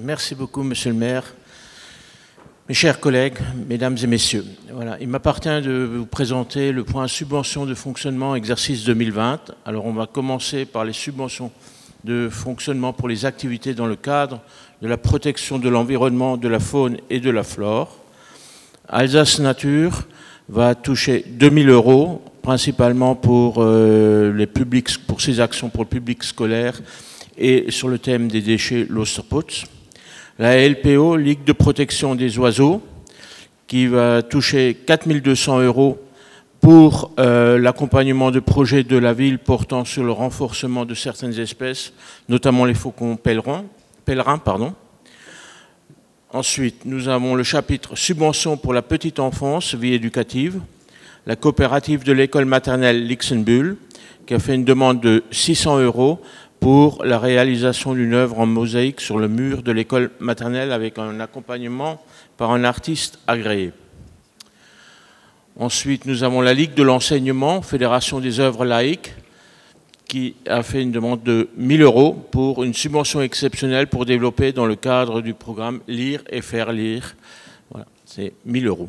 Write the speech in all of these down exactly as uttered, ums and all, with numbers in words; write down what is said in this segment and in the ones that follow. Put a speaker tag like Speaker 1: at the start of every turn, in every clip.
Speaker 1: Merci beaucoup, monsieur le maire. Mes chers collègues, mesdames et messieurs, voilà, il m'appartient de vous présenter le point subvention de fonctionnement exercice deux mille vingt. Alors, on va commencer par les subventions de fonctionnement pour les activités dans le cadre de la protection de l'environnement, de la faune et de la flore. Alsace Nature va toucher deux mille euros, principalement pour, euh, les publics, pour ses actions pour le public scolaire et sur le thème des déchets l'Osterputz. La L P O, Ligue de protection des oiseaux, qui va toucher quatre mille deux cents euros pour euh, l'accompagnement de projets de la ville portant sur le renforcement de certaines espèces, notamment les faucons pèlerins. pèlerins pardon. Ensuite, nous avons le chapitre subvention pour la petite enfance, vie éducative, la coopérative de l'école maternelle Lixenbühl, qui a fait une demande de six cents euros pour la réalisation d'une œuvre en mosaïque sur le mur de l'école maternelle avec un accompagnement par un artiste agréé. Ensuite, nous avons la Ligue de l'enseignement, Fédération des œuvres laïques, qui a fait une demande de mille euros pour une subvention exceptionnelle pour développer dans le cadre du programme Lire et faire lire. Voilà, c'est mille euros.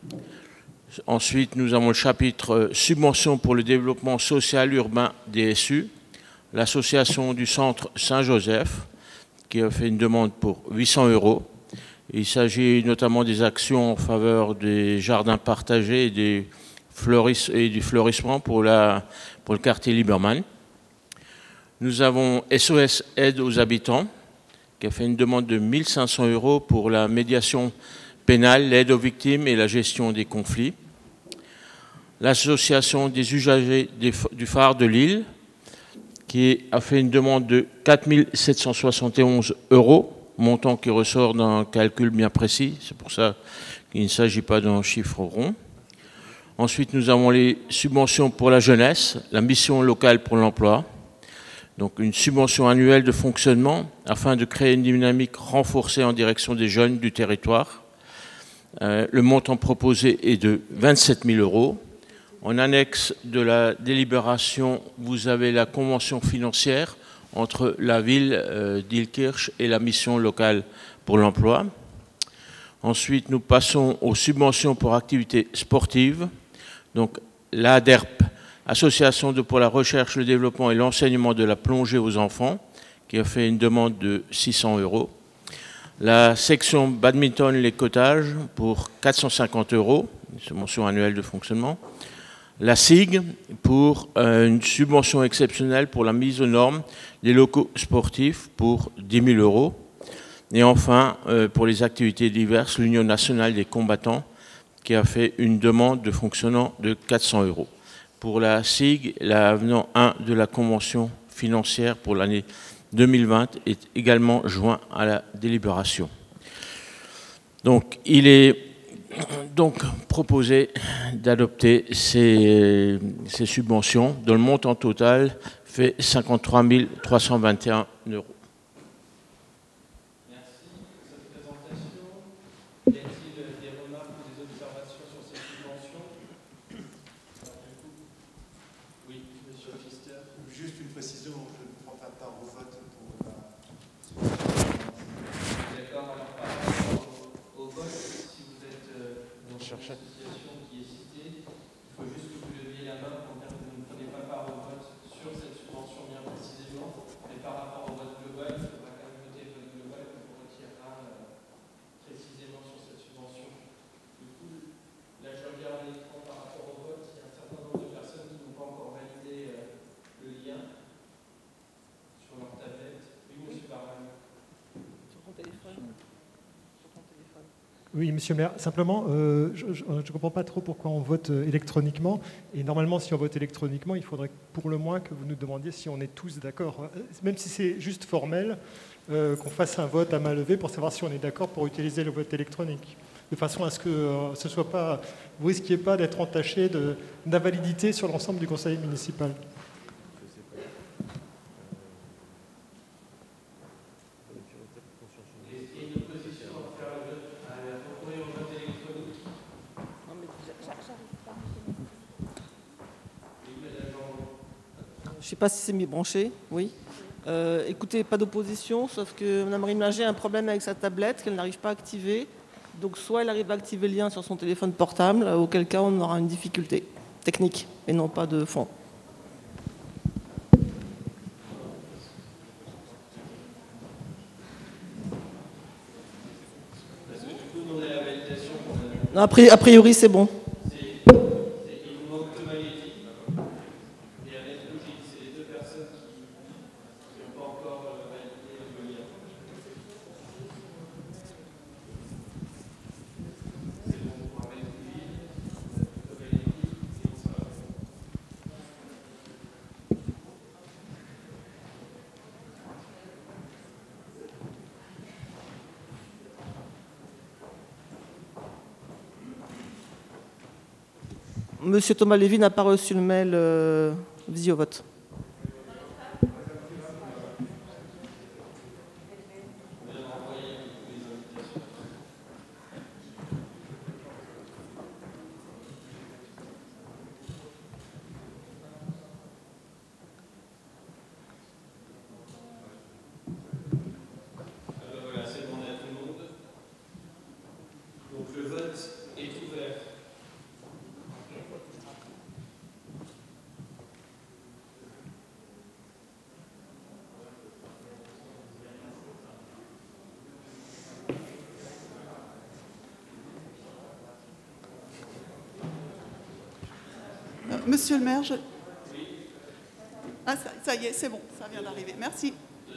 Speaker 1: Ensuite, nous avons le chapitre subvention pour le développement social urbain D S U, l'association du centre Saint-Joseph, qui a fait une demande pour huit cents euros. Il s'agit notamment des actions en faveur des jardins partagés et, des fleuris, et du fleurissement pour, la, pour le quartier Liebermann. Nous avons S O S Aide aux habitants, qui a fait une demande de mille cinq cents euros pour la médiation pénale, l'aide aux victimes et la gestion des conflits. L'association des usagers du phare de Lille, qui a fait une demande de quatre mille sept cent soixante et onze euros, montant qui ressort d'un calcul bien précis, c'est pour ça qu'il ne s'agit pas d'un chiffre rond. Ensuite, nous avons les subventions pour la jeunesse, la mission locale pour l'emploi, donc une subvention annuelle de fonctionnement afin de créer une dynamique renforcée en direction des jeunes du territoire. Euh, le montant proposé est de vingt-sept mille euros. En annexe de la délibération, vous avez la convention financière entre la ville euh, d'Illkirch et la mission locale pour l'emploi. Ensuite, nous passons aux subventions pour activités sportives. Donc, l'A D E R P, Association de, pour la recherche, le développement et l'enseignement de la plongée aux enfants, qui a fait une demande de six cents euros. La section badminton les cottages pour quatre cent cinquante euros, une subvention annuelle de fonctionnement. La S I G pour euh, une subvention exceptionnelle pour la mise aux normes des locaux sportifs pour dix mille euros. Et enfin, euh, pour les activités diverses, l'Union nationale des combattants qui a fait une demande de fonctionnement de quatre cents euros. Pour la S I G, l'avenant un de la convention financière pour l'année deux mille vingt est également joint à la délibération. Donc, il est donc proposé d'adopter ces, ces subventions dont le montant total fait cinquante-trois mille trois cent vingt et un euros.
Speaker 2: Merci pour cette présentation. Y a-t-il des remarques ou des observations sur ces subventions? Oui, monsieur Pfister.
Speaker 3: Juste une précision, je ne prends pas part au vote pour la...
Speaker 2: D'accord, alors par rapport au, au vote, si vous êtes euh, dans une association qui est citée, il faut juste que vous leviez la main pour dire que vous ne prenez pas part au vote sur cette subvention bien précisément, mais par rapport au vote global, il faudra quand même voter le vote global que vous retirera euh, précisément sur cette subvention. Du coup, là je regarde l'écran par rapport au vote, il y a un certain nombre de personnes qui n'ont pas encore validé euh, le lien sur leur tablette. Oui, monsieur Barman.
Speaker 4: Sur ton téléphone. Sur ton téléphone.
Speaker 5: Oui, monsieur le maire, simplement, euh, je ne comprends pas trop pourquoi on vote électroniquement. Et normalement, si on vote électroniquement, il faudrait pour le moins que vous nous demandiez si on est tous d'accord, même si c'est juste formel, euh, qu'on fasse un vote à main levée pour savoir si on est d'accord pour utiliser le vote électronique. De façon à ce que euh, ce soit pas, vous ne risquiez pas d'être entaché de, d'invalidité sur l'ensemble du conseil municipal.
Speaker 4: Je ne sais pas si c'est mis branché. Oui. Euh, écoutez, pas d'opposition, sauf que Mme Rimlinger a un problème avec sa tablette qu'elle n'arrive pas à activer. Donc soit elle arrive à activer le lien sur son téléphone portable, auquel cas on aura une difficulté technique et non pas de fond. Non, a pri- a priori, c'est bon. Monsieur Thomas Lévy n'a pas reçu le mail euh, Visiovote.
Speaker 2: Voilà, c'est demandé à tout le monde. Donc le vote est ouvert.
Speaker 6: Euh, Monsieur le maire, je... Ah, ça, ça y est, c'est bon, ça vient d'arriver. Merci.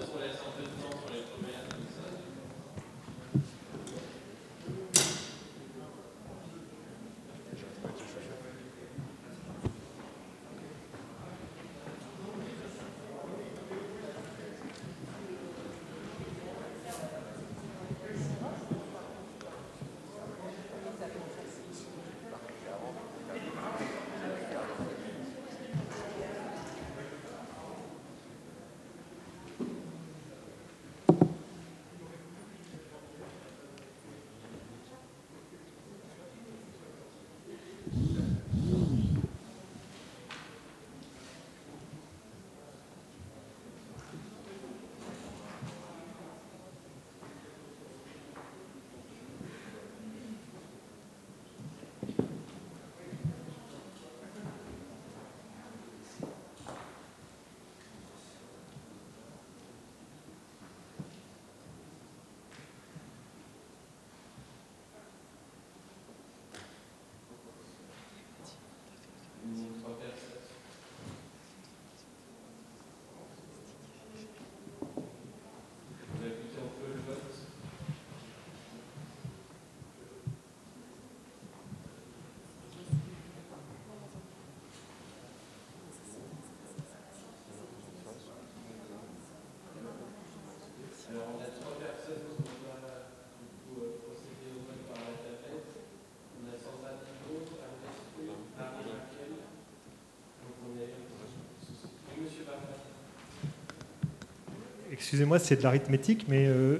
Speaker 5: Excusez-moi, c'est de l'arithmétique, mais euh,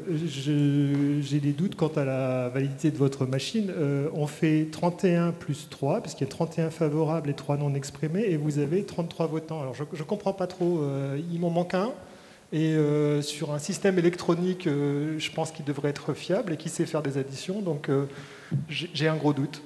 Speaker 5: je- j'ai des doutes quant à la validité de votre machine. Euh, on fait trente et un plus trois, parce qu'il y a trente et un favorables et trois non exprimés, et vous avez trente-trois votants. Alors je ne comprends pas trop, euh, il m'en manque un, et euh, sur un système électronique, euh, je pense qu'il devrait être fiable et qu'il sait faire des additions, donc euh, j'ai j'ai un gros doute.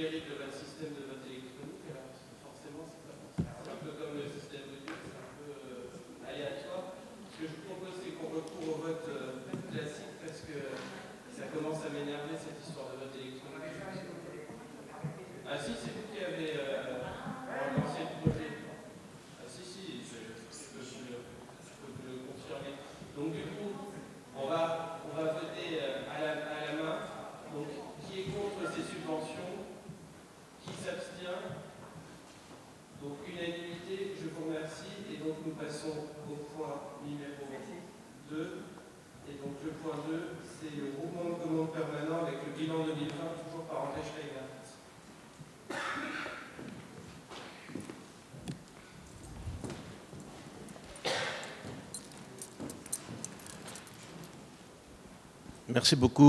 Speaker 2: l'héritent de votre système de vote électronique, alors forcément, c'est pas possible. C'est un peu comme le système audio, c'est un peu euh, aléatoire. Ce que je vous propose, c'est qu'on recourt au vote euh, classique, parce que ça commence à m'énerver cette histoire de vote électronique. Ah si, c'est vous qui avez euh, lancé le projet. Ah si, si, je, je, peux, vous le, je peux vous le confirmer. Donc du coup, on va, on va voter euh, à, la, à la main. Donc, qui est contre ces subventions? Qui s'abstient? Donc, unanimité, je vous remercie. Et donc, nous passons au point numéro deux. Et donc, le point deux, c'est le groupement de commande permanent avec le bilan deux mille vingt, toujours par André Steiner.
Speaker 1: Merci beaucoup.